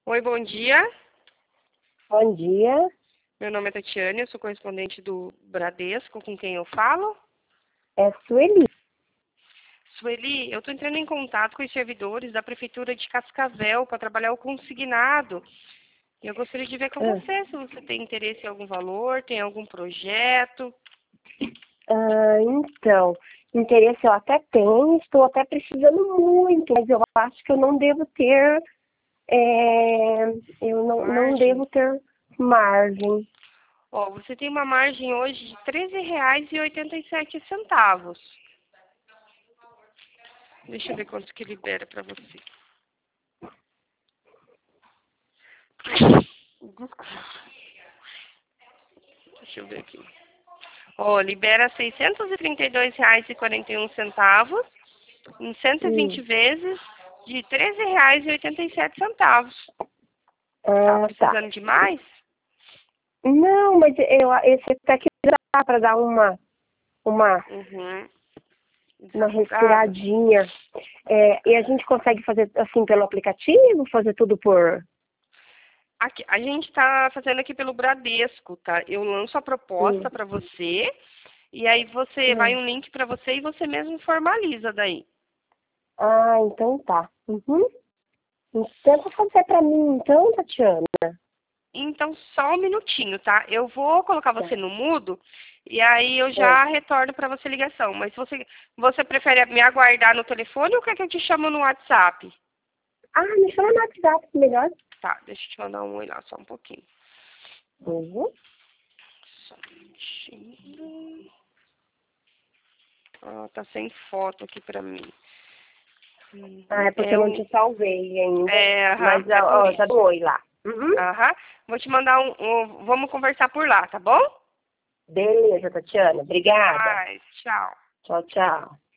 Oi, bom dia. Bom dia, Meu nome é Tatiane, eu sou correspondente do Bradesco, com quem eu falo. é Sueli. Sueli, eu estou entrando em contato com os servidores da Prefeitura de Cascavel para trabalhar o consignado. E eu gostaria de ver com Ah, você se você tem interesse em algum valor, tem algum projeto. então, interesse eu até tenho, estou até precisando muito, mas eu acho que eu não devo ter, eu não Margem. devo ter margem. Ó, você tem uma margem hoje de R$ 13,87. Deixa eu ver quanto que libera para você. Desculpa. Deixa eu ver aqui. Ó, libera R$ 632,41 em 120 Hum. vezes de R$ 13,87. Tá Ah, tá. precisando de mais? Não, mas esse até que dá para dar uma, Uhum. uma Desafogado. respiradinha. E a gente consegue fazer assim pelo aplicativo, fazer tudo por... Aqui, a gente está fazendo aqui pelo Bradesco, tá? Eu lanço a proposta Hum. para você e aí você vai Hum. um link para você e você mesmo formaliza daí. Ah, então tá. Uhum. Tenta fazer pra mim, então, Tatiana. Então, só um minutinho, tá? Eu vou colocar Tá. você no mudo e aí eu É. já retorno para você a ligação. Mas você prefere me aguardar no telefone ou quer que eu te chamo no WhatsApp? Me chama no WhatsApp, melhor. Tá, deixa eu te mandar um oi lá, só um pouquinho. Uhum. Só um minutinho. Ah, tá sem foto aqui pra mim. É porque eu não te salvei ainda. Aham, Mas, é por ó, já isso. deu um oi lá. Uhum. Aham. Vou te mandar vamos conversar por lá, tá bom? Beleza, Tatiana. Até Obrigada. mais. Tchau. Tchau, tchau.